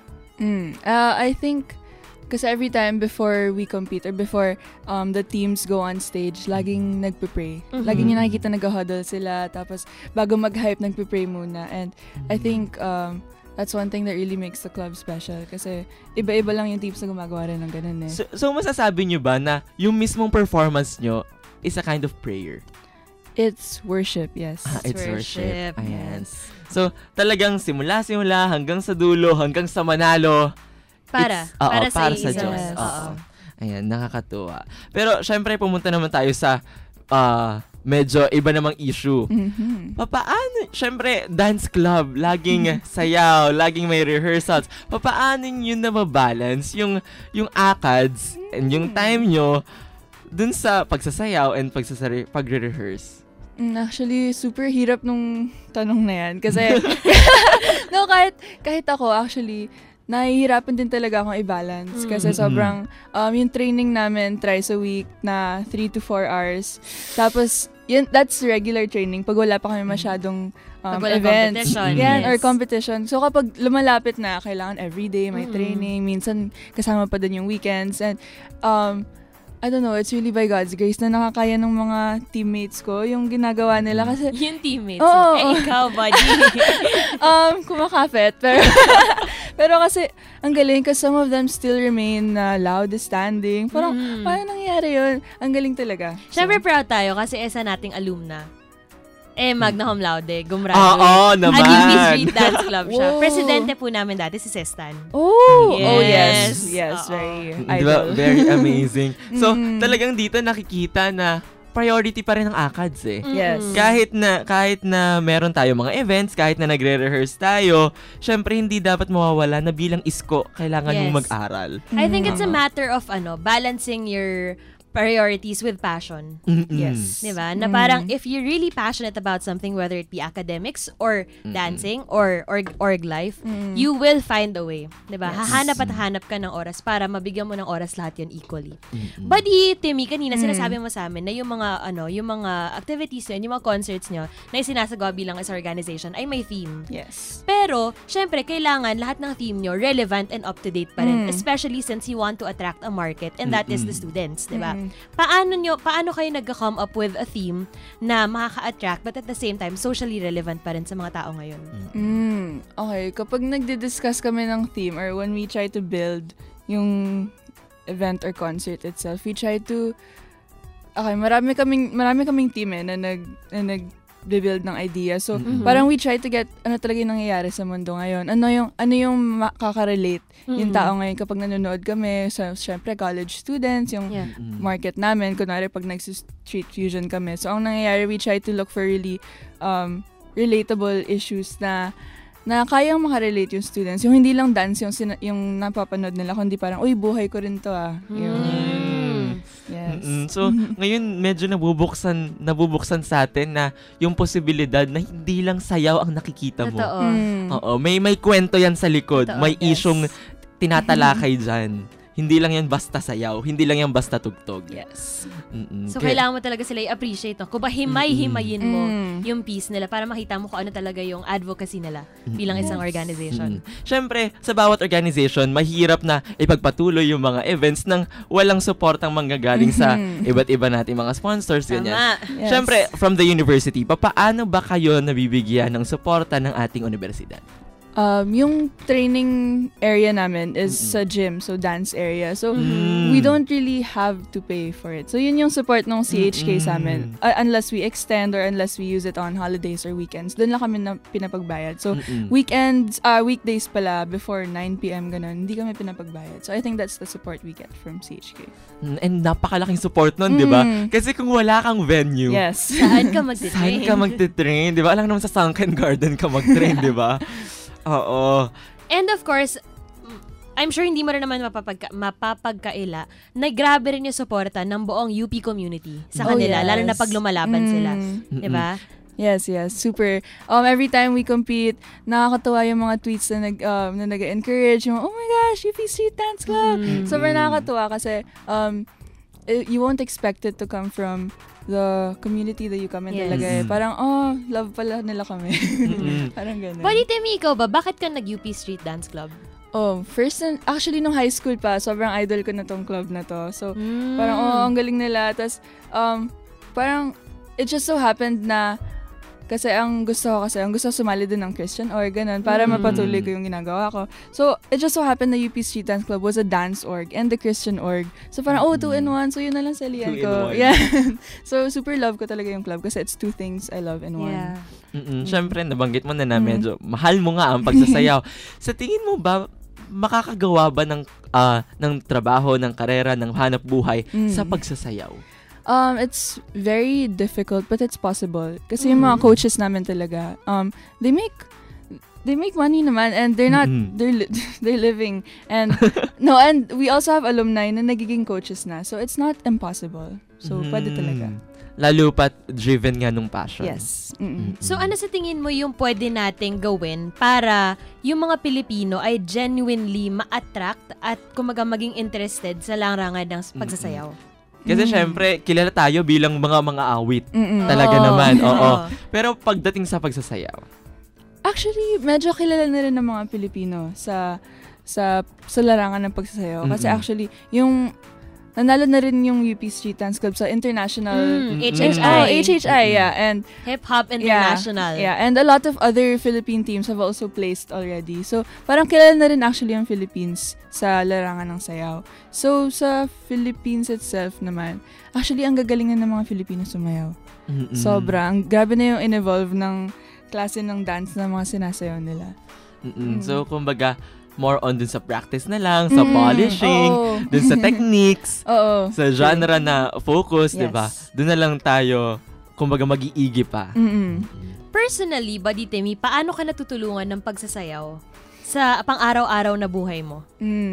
I think, kasi every time before we compete or before the teams go on stage, laging nagpe-pray. Laging yung nakikita nag-huddle sila, tapos bago mag-hype, nagpe-pray muna. And I think that's one thing that really makes the club special kasi iba-iba lang yung teams na gumagawa rin ng ganun eh. So masasabi nyo ba na yung mismong performance nyo is a kind of prayer? It's worship, yes. It's worship. Ayan. Yes. So, talagang simula hanggang sa dulo, hanggang sa manalo. Para sa Diyos. Ayan, nakakatuwa. Pero, syempre, pumunta naman tayo sa medyo iba namang issue. Paano? Syempre, dance club, laging sayaw, laging may rehearsals. Paano nyo na mabalance yung ACADS and yung time nyo dun sa pagsasayaw and pagre-rehearse? Actually, super hirap nung tanong na yan. Kasi, no, kahit ako, actually, nahihirapan din talaga akong i-balance. Kasi sobrang, yung training namin, thrice a week na 3 to 4 hours. Tapos, that's regular training. Pag wala pa kami masyadong events. Yan, or competition. So, kapag lumalapit na, kailangan everyday may training. Minsan, kasama pa din yung weekends. And, I don't know, it's really by God's grace na nakakaya ng mga teammates ko yung ginagawa nila kasi... Yung teammates mo? Ikaw, Buddy. Kumakapit. Pero kasi, ang galing kasi some of them still remain loud standing. Parang, paano nangyari yun? Ang galing talaga. Siyempre proud tayo kasi isa nating alumna. Magna cum laude, gumraduate. Oo, naman. At UP Street Dance Club siya. Presidente po namin dati si Sestan. Yes. Very idol. Very amazing. So, talagang dito nakikita na priority pa rin ang ACADS eh. Yes. Kahit na meron tayo mga events, kahit na nagre-rehearse tayo, syempre hindi dapat mawawala na bilang isko, kailangan mong mag-aral. I think it's a matter of balancing your priorities with passion. Yes. Diba? Na parang if you're really passionate about something, whether it be academics or dancing or org life, you will find a way. Diba? Yes. Hahanap ka ng oras para mabigyan mo ng oras lahat yun equally. Buddy, Timmy, kanina sinasabi mo sa amin na yung mga activities nyo, yung mga concerts nyo na sinasagawa bilang as organization ay may theme. Yes. Pero, syempre, kailangan lahat ng theme nyo relevant and up-to-date pa rin. Especially since you want to attract a market and that is the students. Diba? Paano kayo nag-come up with a theme na makaka-attract but at the same time socially relevant pa rin sa mga tao ngayon? Okay, kapag nagdi-discuss kami ng theme or when we try to build yung event or concert itself, we try to marami kaming team na nag-build ng idea. So, parang we try to get ano talaga yung nangyayari sa mundo ngayon. Ano yung makaka-relate yung tao ngayon kapag nanonood kami. So, syempre, college students, yung market namin. Kunwari, pag nag-street fusion kami. So, ang nangyayari, we try to look for really relatable issues na kayang makarelate yung students. Yung hindi lang dance yung napapanood nila, kundi parang, uy, buhay ko rin to Yes. So, ngayon medyo nabubuksan sa atin na yung posibilidad na hindi lang sayaw ang nakikita mo. Totoo. Oo, may kwento yan sa likod. Totoo, may isyong tinatalakay dyan. Hindi lang yan basta sayaw. Hindi lang yan basta tugtog. Yes. So, kailangan mo talaga sila i-appreciate. Kung ba himay-himayin mo yung piece nila para makita mo kung ano talaga yung advocacy nila bilang isang organization. Siyempre, sa bawat organization, mahirap na ipagpatuloy yung mga events nang walang supportang manggagaling sa iba't iba nating mga sponsors. Ganyan. Yes. Siyempre, from the university, paano ba kayo nabibigyan ng suporta ng ating universidad? Yung training area namin is sa gym, so dance area. So, we don't really have to pay for it. So, yun yung support ng CHK sa amin. Unless we extend or unless we use it on holidays or weekends, doon lang kami na pinapagbayad. So, weekdays pala, before 9 p.m. ganun, hindi kami pinapagbayad. So, I think that's the support we get from CHK. And napakalaking support nun, di ba? Kasi kung wala kang venue, saan ka magtitrain? Di ba? Alam naman sa Sunken Garden ka mag-train, di ba? Oo. And of course, I'm sure hindi mo rin naman mapapagkaila na grabe rin yung suporta ng buong UP community sa kanila, lalo na pag lumalaban sila. Diba? Yes, super. Every time we compete, nakakatuwa yung mga tweets na nag-encourage, yung, oh my gosh, UP Street Dance Club! Sobrang nakakatuwa kasi you won't expect it to come from the community that you come in talaga. Parang, love pala nila kami. Parang ganun. Buddy Timmy, ikaw ba? Bakit ka nag-UP Street Dance Club? First, actually, nung high school pa, sobrang idol ko na tong club na to. So, parang, ang galing nila. Tapos, parang, it just so happened na, kasi ang gusto ko sumali din ng Christian org, ganun, para mapatuloy ko yung ginagawa ko. So, it just so happened na UP Street Dance Club was a dance org and the Christian org. So, parang, 2-in-1. So, yun na lang salihan ko. Yeah. So, super love ko talaga yung club kasi it's 2 things I love in one. Yeah. Siyempre, nabanggit mo na medyo mahal mo nga ang pagsasayaw. Sa tingin mo ba, makakagawa ba ng trabaho, ng karera, ng hanap buhay sa pagsasayaw? It's very difficult, but it's possible. Kasi yung mga coaches namin talaga, they make money naman, and they're not, they're living. And, and we also have alumni na nagiging coaches na. So, it's not impossible. So, pwede talaga. Lalo pat driven nga nung passion. Yes. So, ano sa tingin mo yung pwede nating gawin para yung mga Pilipino ay genuinely ma-attract at kumaga maging interested sa larangan ng pagsasayaw? Kasi syempre, kilala tayo bilang mga awit. Talaga naman, oo. Pero pagdating sa pagsasayaw? Actually, medyo kilala na rin ng mga Pilipino sa larangan ng pagsasayaw. Kasi actually, yung nanalo na rin yung UP Street Dance Club sa international HHI, yeah, and Hip Hop International. Yeah, and a lot of other Philippine teams have also placed already. So, parang kilala na rin actually yung Philippines sa larangan ng sayaw. So, sa Philippines itself naman, actually, ang gagalingan ng mga Filipino sumayaw. Sobrang, grabe na yung in-evolve ng klase ng dance na mga sinasayaw nila. So, kumbaga, more on dun sa practice na lang, sa polishing, dun sa techniques, sa genre na focus, diba? Dun na lang tayo, kumbaga, mag-iigi pa. Personally, Buddy Timmy, paano ka natutulungan ng pagsasayaw sa pang-araw-araw na buhay mo?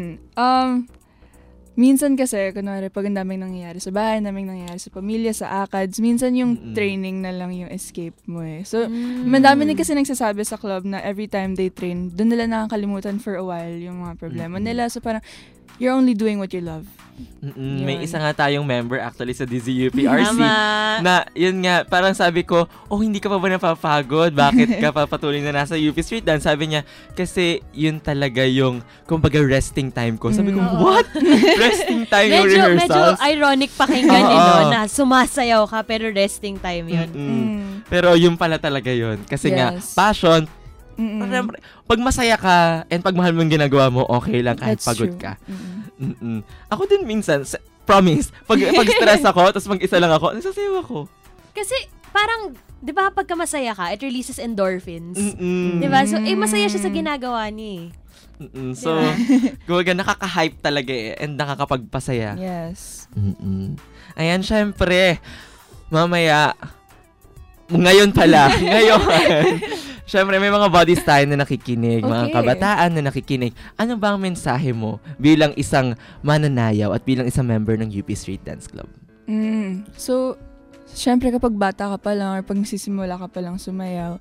Minsan kasi, kunwari, pag ang daming nangyayari sa bahay, daming nangyayari sa pamilya, sa ACADS, minsan yung training na lang yung escape mo eh. So, madami din kasi nagsasabi sa club na every time they train, doon nila nakakalimutan for a while yung mga problema nila. So, parang, you're only doing what you love. May isa nga tayong member actually sa DZUPRC na yun nga, parang sabi ko, hindi ka pa ba napapagod? Bakit ka pa patuloy na nasa UP Street Dance? Sabi niya, kasi yun talaga yung, kumbaga, resting time ko. Sabi ko, what? Resting time yung rehearsals? Medyo ironic pakinggan na sumasayaw ka pero resting time yun. Pero yun pala talaga yun. Kasi nga, passion, pag masaya ka and pag mahal mo yung ginagawa mo, okay lang kahit That's pagod true. ka. Ako din minsan, promise, pag stress ako, tapos mag-isa lang ako, nasasayaw ako. Kasi parang, di ba pagka masaya ka, it releases endorphins. Di ba? So, masaya siya sa ginagawa niya. So, kumbaga nakaka-hype talaga and nakakapagpasaya. Yes. Ayan, syempre, mamaya, ngayon, syempre, may mga bodies tayo na nakikinig, mga kabataan na nakikinig. Ano ba ang mensahe mo bilang isang mananayaw at bilang isang member ng UP Street Dance Club? So, syempre kapag bata ka pa lang or pag nagsisimula ka pa lang sumayaw,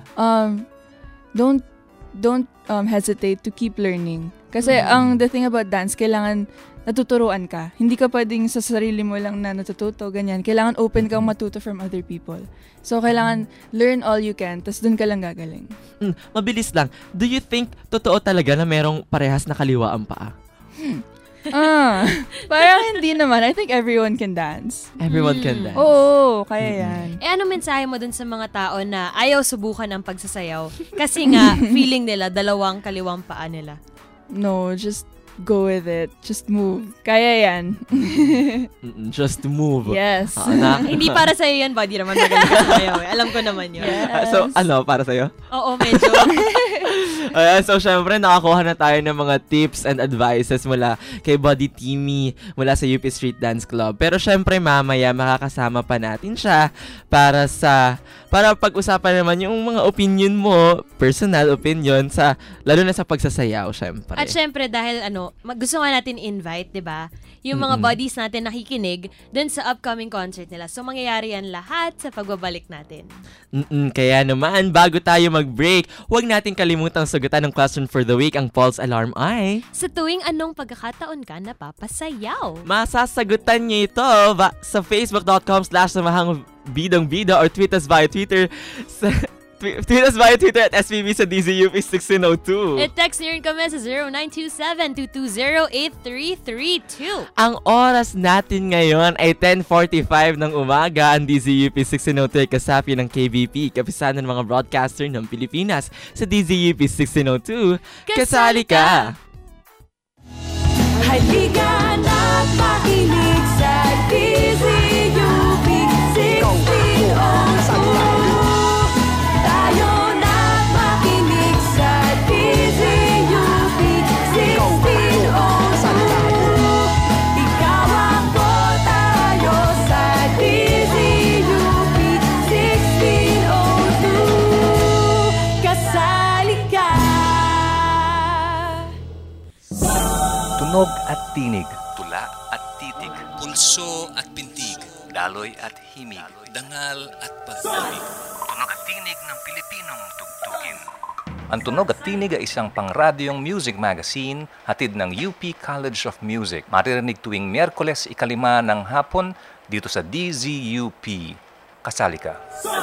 don't hesitate to keep learning. Kasi the thing about dance, kailangan natuturuan ka. Hindi ka pwedeng sa sarili mo lang na natututo, ganyan. Kailangan open kang matuto from other people. So, kailangan learn all you can, tas dun ka lang gagaling. Mabilis lang. Do you think totoo talaga na merong parehas na kaliwa ang paa? Parang hindi naman. I think everyone can dance. Everyone can dance. Oo, kaya yan. Ano mensahe mo dun sa mga tao na ayaw subukan ang pagsasayaw? Kasi nga, feeling nila, dalawang kaliwang paa nila. No, just go with it. Just move. Kaya yan. Just move. Yes. Hindi para sa'yo yan, buddy. Naman magaling ka sumayaw. Alam ko naman yun. Yes. So, para sa'yo? Oo, medyo. So, syempre, nakakuha na tayo ng mga tips and advices mula kay Buddy Timmy mula sa UP Street Dance Club. Pero syempre, mamaya, makakasama pa natin siya para pag-usapan naman yung mga opinion mo, personal opinion, lalo na sa pagsasayaw, syempre. At syempre, dahil gusto nga natin invite, di ba? Yung mga buddies natin nakikinig dun sa upcoming concert nila. So, mangyayari yan lahat sa pagbabalik natin. Kaya naman, bago tayo mag-break, huwag natin kalimutang sagutan ng question for the week. Ang Pulse Alarm ay... Sa tuwing anong pagkakataon ka napapasayaw? Masasagutan niyo ito sa facebook.com/samahangbidang-bida or tweet us via Twitter at SBB sa DZUP1602. Text niyo rin kami sa 0927-220-8332. Ang oras natin ngayon ay 10:45 ng umaga. Ang DZUP1602 ay kasapi ng KBP, kapisanan ng mga broadcaster ng Pilipinas. Sa DZUP1602, kasali ka! Halika na't makinig sa DZUP1602. Tunog at tinig, tula at titig, pulso at pintig, daloy at himig, dangal at pag-ibig. Tunog at tinig ng Pilipinong tugtugin. Ang Tunog at Tinig ay isang pangradyong music magazine hatid ng UP College of Music. Maririnig tuwing Miyerkules 5 ng hapon dito sa DZUP. Kasali ka.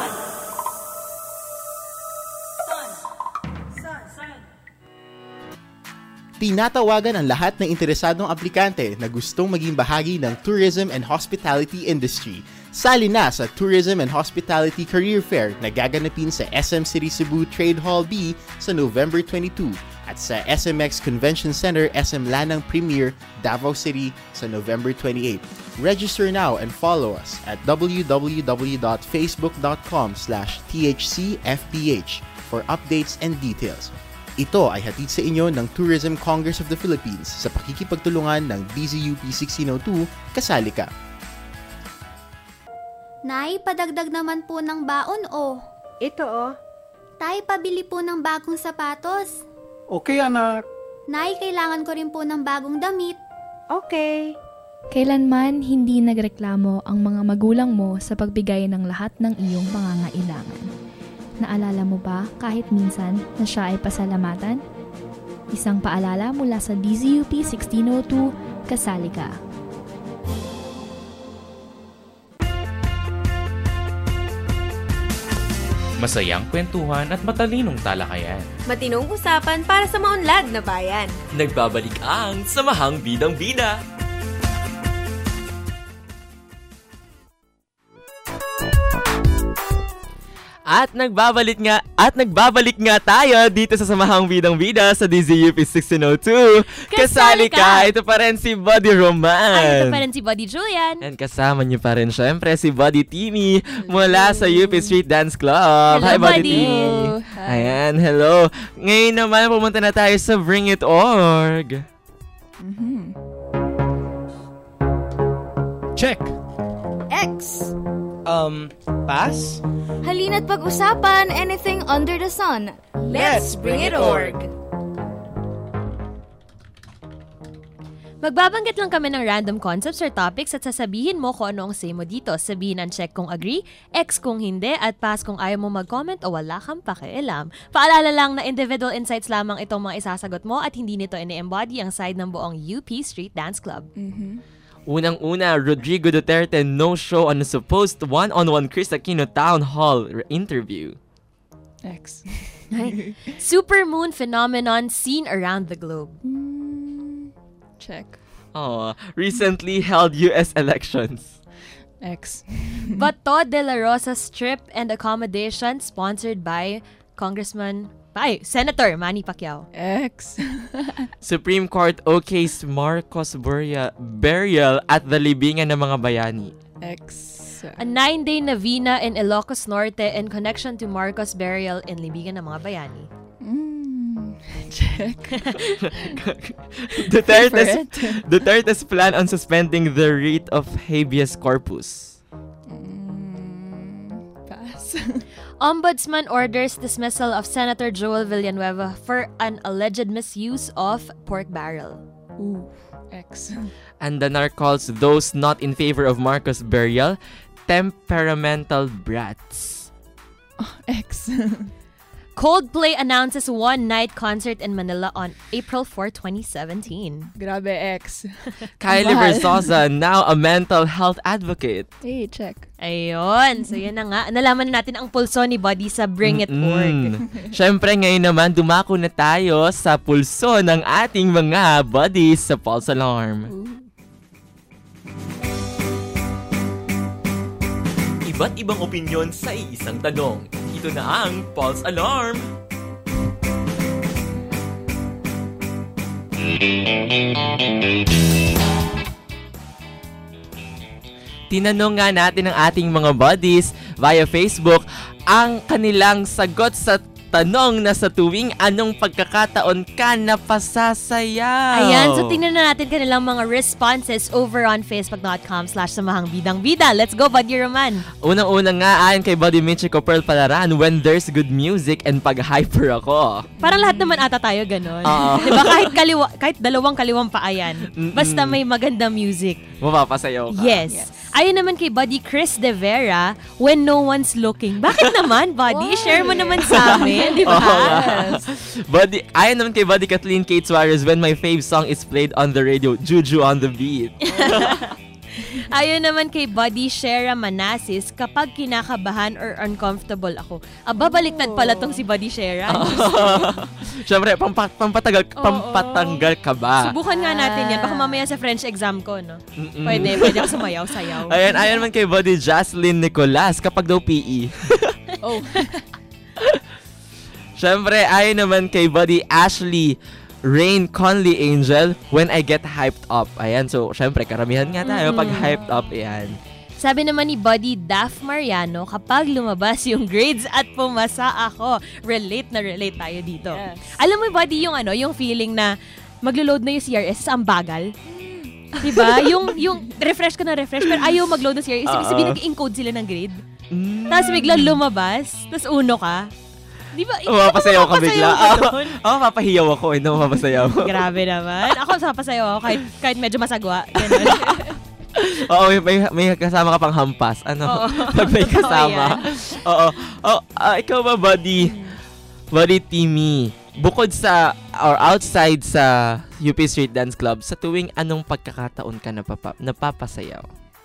Tinatawagan ang lahat ng interesadong aplikante na gustong maging bahagi ng tourism and hospitality industry. Sali na sa Tourism and Hospitality Career Fair na gaganapin sa SM City Cebu Trade Hall B sa November 22 at sa SMX Convention Center SM Lanang Premier, Davao City sa November 28. Register now and follow us at www.facebook.com/thcfph for updates and details. Ito ay hatid sa inyo ng Tourism Congress of the Philippines sa pakikipagtulungan ng DZUP 1602, Kasali Ka. Nay, padagdag naman po ng baon Ito Tay, pabili po ng bagong sapatos. Okay, anak. Nay, kailangan ko rin po ng bagong damit. Okay. Kailanman hindi nagreklamo ang mga magulang mo sa pagbigay ng lahat ng iyong pangangailangan. Naalala mo ba kahit minsan na siya ay pasalamatan? Isang paalala mula sa DZUP 1602, Kasali Ka. Masayang kwentuhan at matalinong talakayan. Matinong usapan para sa maunlad na bayan. Nagbabalik ang Samahang Bidang-Bida. At nagbabalik nga tayo dito sa Samahang Bidang-Bida sa DZUP 1602. Kasali ka! Ito pa rin si Buddy Roman. Ay, ito pa rin si Buddy Julian. And kasama niyo pa rin syempre si Buddy Timmy mula sa UP Street Dance Club. Hello, Hi, Buddy Buddy. Timmy. Ayan, hello. Ngayon naman pumunta na tayo sa Bring It Org. Check. X. Pass? Halina't pag-usapan anything under the sun. Let's bring it org. Magbabanggit lang kami ng random concepts or topics at sasabihin mo kung ano ang say mo dito. Sabihin ang check kung agree, X kung hindi, at pass kung ayaw mo mag-comment o wala kang pakialam. Paalala lang na individual insights lamang itong mga isasagot mo at hindi nito ini-embody ang side ng buong UP Street Dance Club. Unang-una, Rodrigo Duterte no-show on a supposed one-on-one Chris Aquino Town Hall interview. X. Supermoon phenomenon seen around the globe. Check. Recently held U.S. elections. X. Bato de la Rosa Strip and Accommodation sponsored by Senator Manny Pacquiao. X. Supreme Court okays Marcos burial at the libingan ng mga bayani. X. A 9-day novena in Ilocos Norte in connection to Marcos burial in libingan ng mga bayani. Check. Duterte's plan on suspending the writ of habeas corpus. Pass. Ombudsman orders dismissal of Senator Joel Villanueva for an alleged misuse of pork barrel. Ooh, X. And the NAR calls those not in favor of Marcos burial temperamental brats. X. Coldplay announces one-night concert in Manila on April 4, 2017. Grabe, X. Kylie Verzosa, now a mental health advocate. Hey, check. Ayun. So, yun na nga. Nalaman na natin ang pulso ni Buddy sa Bring It Org. Siyempre, ngayon naman, dumako na tayo sa pulso ng ating mga buddies sa Pulse Alarm. Iba't ibang opinyon sa isang tanong. Ito na ang Pulse Alarm! Tinanong nga natin ang ating mga buddies via Facebook ang kanilang sagot sa tanong na sa tuwing anong pagkakataon ka napasasayaw. Ayan, so tingnan na natin kanilang mga responses over on facebook.com/samahangbidang-bida. Let's go, Buddy Roman. Unang-unang nga, ayon kay Buddy Michiko Pearl Palaran, when there's good music and pag-hyper ako. Parang lahat naman ata tayo ganun. Diba? Kahit dalawang kaliwang paayan. Basta may magandang music. Mapapasayaw ka. Yes. Ayun naman kay Buddy Chris De Vera, when no one's looking. Bakit naman, Buddy? I-share mo naman sa amin, di ba? Buddy, ayun naman kay Buddy Kathleen Kate Suarez, when my fave song is played on the radio, Juju on the beat. Ayun naman kay Buddy Shera Manasis, kapag kinakabahan or uncomfortable ako. Baliktad pala tong si Buddy Shera. Siyempre, pampatanggal ka ba? Subukan nga natin yan. Baka mamaya sa French exam ko, no? Pwede ako sumayaw-sayaw. Ayun naman kay Buddy Jocelyn Nicolas, kapag daw PE. Siyempre, ayun naman kay Buddy Ashley Rain Conley Angel, when I get hyped up. Ayan, so syempre karamihan nga tayo pag hyped up, ayan. Sabi naman ni Buddy Daph Mariano, kapag lumabas yung grades at pumasa ako. Relate tayo dito. Yes. Alam mo, Buddy, yung feeling na maglo-load na yung CRS, ang bagal. Diba? yung refresh pero ayaw mag-load ng CRS. Ibig sabihin, nag-encode sila ng grade. Tapos biglang lumabas, tapos uno ka. Di ba? Mapapasayaw ka bigla. Mapapahiyaw ako. Hindi mapapasayaw. Grabe naman. Ako mapapasayaw ako kahit medyo masagwa. Oo, may kasama ka pang hampas. Pag may kasama. Ikaw ba, Buddy? Buddy Timmy, bukod sa or outside sa UP Street Dance Club, sa tuwing anong pagkakataon ka napapasayaw?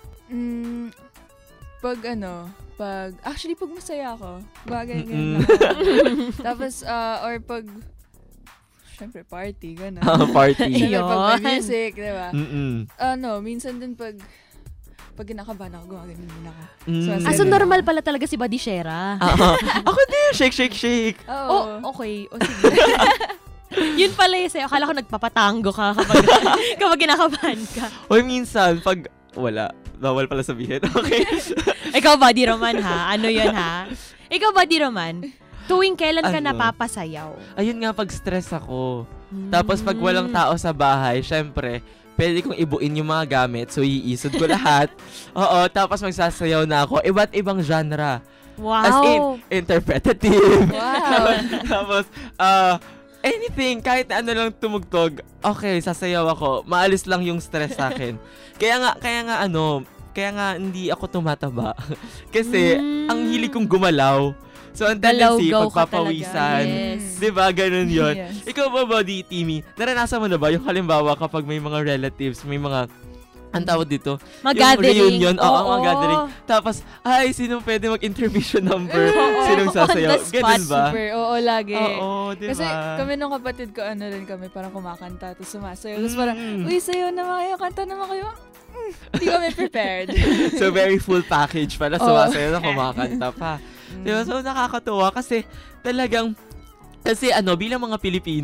Pag masaya ako, bagay ganun. Tapos, or pag, syempre, party, gano'n. Party. Pag may music, diba? Minsan din pag kinakabahan ako, gumagano muna ako. So normal pala talaga si Buddy Shera. Ako din, shake. Okay. Sige. Yun pala yung sa'yo. Akala ko nagpapatango ka kapag kinakabahan ka. Minsan, pag wala, bawal pala sabihin. Okay. Ikaw, Buddy Roman, ha? Ano yun, ha? Ikaw, Buddy Roman, tuwing kailan ka napapasayaw? Ayun nga, pag stress ako. Tapos pag walang tao sa bahay, syempre, pwede kong ibuin yung mga gamit, so iisod ko lahat. Tapos magsasayaw na ako. Iba't ibang genre. Wow. As in, interpretative. Wow. Tapos, anything, kahit ano lang tumugtog, okay, sasayaw ako. Maalis lang yung stress sa akin. Kaya nga hindi ako tumataba. Kasi, ang hilig kong gumalaw. So, ang tendency, pagpapawisan. Yes. Diba? Ganun yun. Yes. Ikaw ba, Buddy Timmy, naranasan mo na ba yung halimbawa kapag may mga relatives, may mga ang tawag dito? Mag-gathering. Yung reunion. Oo, Oo. mag-gathering. Tapos, ay, sino pwede mag-intermission number? Sinong sasayaw? On the spot. Ganun ba? Super, oo, lagi. Oo, diba? Kasi kami nung kapatid ko, rin kami, parang kumakanta, tapos sumasayaw. Tapos parang, uy, sayaw naman kayo, kanta naman kayo. Hindi kami prepared. So, very full package pala. Sumasayaw na kumakanta pa. Diba? So, nakakatuwa kasi talagang kasi bilang mga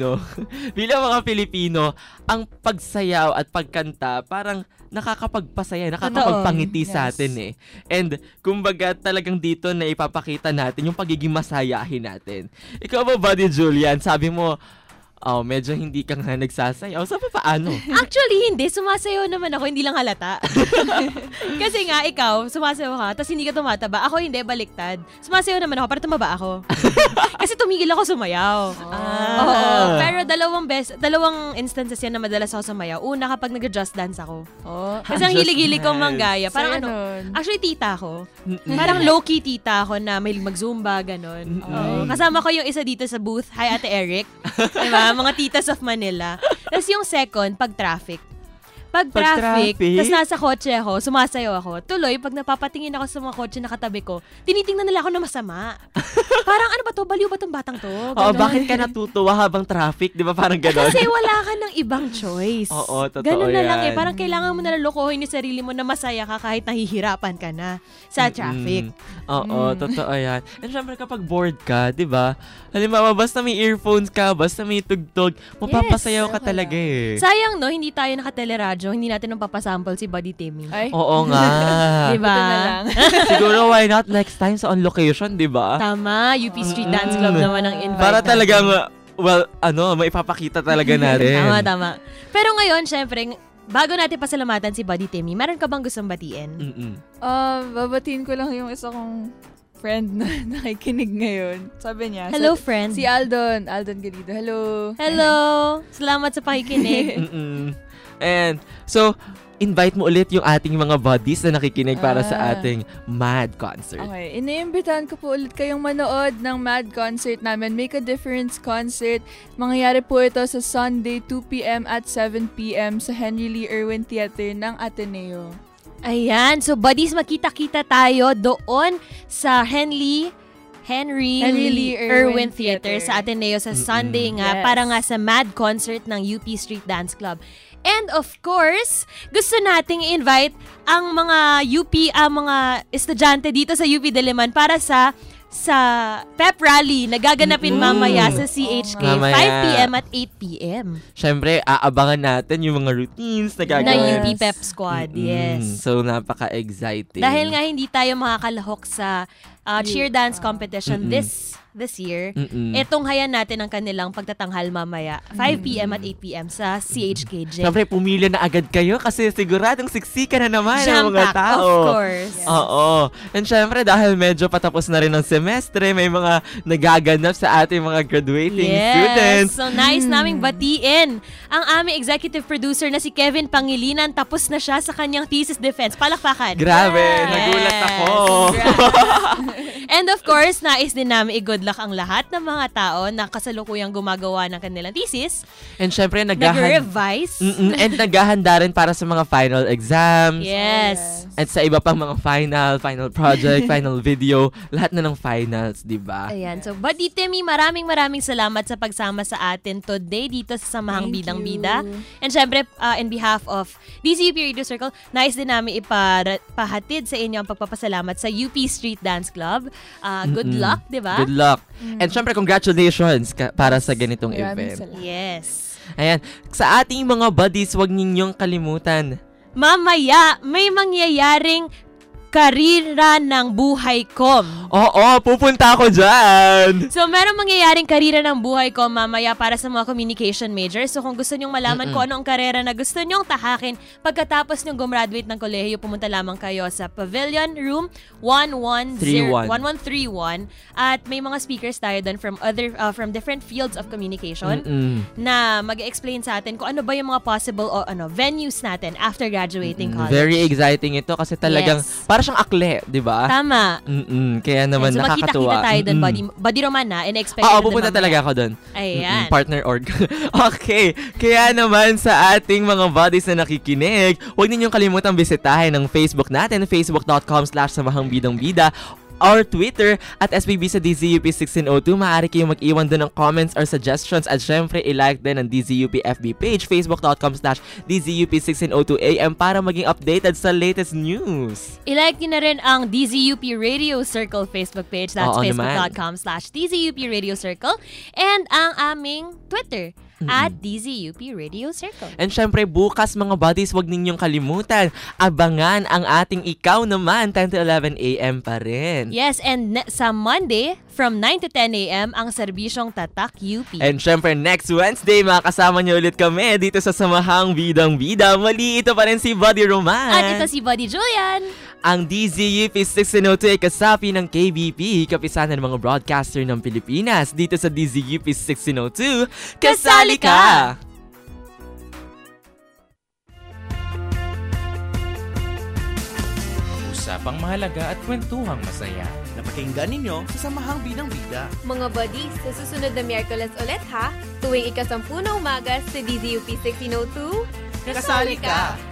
Pilipino, ang pagsayaw at pagkanta parang nakakapagpasaya, nakakapagpangiti sa atin eh. And kumbaga talagang dito na ipapakita natin yung pagiging masayahin natin. Ikaw ba, Buddy Julian, sabi mo, medyo hindi ka nga nagsasayaw. So, paano? Actually, hindi. Sumasayaw naman ako, hindi lang halata. Kasi nga, ikaw, sumasayaw ka, tapos hindi ka tumataba. Ako hindi, baliktad. Sumasayaw naman ako para tumaba ako. Kasi tumigil ako sumayaw. Oo. Pero dalawang instances yan na madalas ako sumayaw. Una, kapag nag-just dance ako. Kasi ang hilig-hilig kong manggaya. Parang actually, tita ako. Parang low-key tita ako na may mag-zumba, ganon. Kasama ko yung isa dito sa booth. Hi, Ate Eric. Diba? Mga titas of Manila. Tapos yung second, pag-traffic. Pag-traffic, tapos nasa kotse ako, sumasayaw ako. Tuloy, pag napapatingin ako sa mga kotse na katabi ko, tinitingnan nila ako na masama. Parang ano ba to? Baliw ba tong batang to? Bakit ka natutuwa habang traffic? Di ba parang gano'n? Kasi wala ka ng ibang choice. Oo, totoo ganun na yan. lang eh. Parang kailangan mo na lokohin yung sarili mo na masaya ka kahit nahihirapan ka na sa traffic. Oo, totoo yan. And syempre kapag bored ka, di ba? Halimbawa, basta may earphones ka, basta may tugtog, mapapasayaw ka talaga eh. Sayang no, hindi tayo nakateleradyo, hindi natin papasample si Buddy Timmy. Oo nga. Diba? Siguro why not next time sa on location, di ba? Tama, UP Street Dance Club naman ang invite. Para talagang, maipapakita talaga natin. Tama. Pero ngayon, syempre, bago natin pasalamatan si Buddy Timmy, meron ka bang gustong batiin? Babatiin ko lang yung isa kong friend na nakikinig ngayon. Sabi niya. Hello, friend. Si Aldon Galido. Hello. Salamat sa pakikinig. And so, invite mo ulit yung ating mga buddies na nakikinig para sa ating MAD concert. Okay, iniimbitahan ko po ulit kayong manood ng MAD concert namin, Make a Difference concert. Mangyayari po ito sa Sunday, 2 p.m. at 7 p.m. sa Henry Lee Irwin Theater ng Ateneo. Ayan, so buddies, makita-kita tayo doon sa Henry Lee Irwin Theater sa Ateneo sa Sunday nga, para nga sa MAD concert ng UP Street Dance Club. And of course, gusto nating i-invite ang mga mga estudyante dito sa UP Diliman para sa pep rally na gaganapin mamaya sa CHK, 5 p.m. at 8 p.m. Siyempre, aabangan natin yung mga routines na gagawin. Na UP Pep Squad, yes. So, napaka-exciting. Dahil nga hindi tayo makakalahok sa cheer dance competition this year, etong hayan natin ang kanilang pagtatanghal mamaya, 5 p.m. at 8 p.m. sa CHK Gym. Siyempre, pumili na agad kayo kasi siguradong siksikan na naman ang mga tao. Of course. Yes. Oo. And siyempre, dahil medyo patapos na rin ang semestre, may mga nagaganap sa ating mga graduating students. So, nice naming batiin ang aming executive producer na si Kevin Pangilinan. Tapos na siya sa kanyang thesis defense. Palakpakan. Grabe, nagulat ako. And of course, nais din namin i-good luck ang lahat ng mga tao na kasalukuyang gumagawa ng kanilang thesis. And syempre, nag-revise. And naghahanda rin para sa mga final exams. Yes. At sa iba pang mga final project, final video, lahat na ng finals, di ba? Ayan. So, Buddy Timmy, maraming salamat sa pagsama sa atin today dito sa Samahang Bidang-Bida. And syempre, in behalf of DZUP Radio Circle, nais din namin ipahatid sa inyo ang pagpapasalamat sa UP Street Dance Club. Good luck, di ba? Good luck. And syempre, congratulations para sa ganitong event. Yes. Ayan. Sa ating mga buddies, huwag ninyong kalimutan. Mamaya, may mangyayaring karira ng buhay ko. Oo, pupunta ako dyan. So, merong mangyayaring karira ng buhay ko mamaya para sa mga communication majors. So, kung gusto nyong malaman kung ano ang karera na gusto nyong tahakin pagkatapos nyong gumraduate ng kolehiyo, pumunta lamang kayo sa Pavilion Room 1131. At may mga speakers tayo doon from different fields of communication na mag-explain sa atin kung ano ba yung mga possible venues natin after graduating college. Very exciting ito kasi talagang para para siyang akle, di ba? Tama. Kaya naman so, nakakatuwa. Makita-kita tayo doon, Buddy Roman na. In-expect Oo, pupunta talaga ako doon. Ayan. Partner org. Okay. Kaya naman sa ating mga buddies na nakikinig, huwag ninyong kalimutang bisitahin ang Facebook natin, facebook.com/samahangbidang-bida, or Twitter at SBB sa DZUP1602. Maaari kayong mag-iwan doon ng comments or suggestions at syempre i-like din ang DZUP FB page, facebook.com/DZUP1602AM para maging updated sa latest news. I-like nyo na rin ang DZUP Radio Circle Facebook page. That's facebook.com/DZUP Radio Circle, and ang aming Twitter at DZUP Radio Circle. And syempre bukas mga buddies, wag ninyong kalimutan, abangan ang ating Ikaw Naman 10 to 11 a.m. pa rin. Yes, and sa Monday from 9 to 10 a.m. ang serbisyong Tatak UP. And syempre next Wednesday makakasama niyo ulit kami dito sa Samahang Bidang Bida. Mali, ito pa rin si Buddy Roman. At ito si Buddy Julian. Ang DZUP 1602 ay kasapi ng KBP, kapisanan ng mga broadcaster ng Pilipinas. Dito sa DZUP 1602, kasali ka! Usapang mahalaga at kwentuhang masaya. Napakinggan ninyo sa Samahang Bidang Bida. Mga buddies, sa susunod na Miyerkules ulit ha, tuwing 10:00 ng umaga sa DZUP 1602, kasali ka!